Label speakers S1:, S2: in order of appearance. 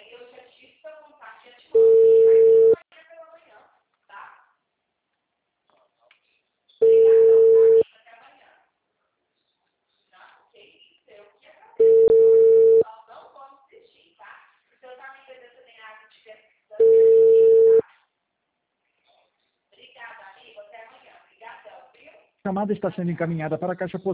S1: A chamada está sendo encaminhada para a caixa postal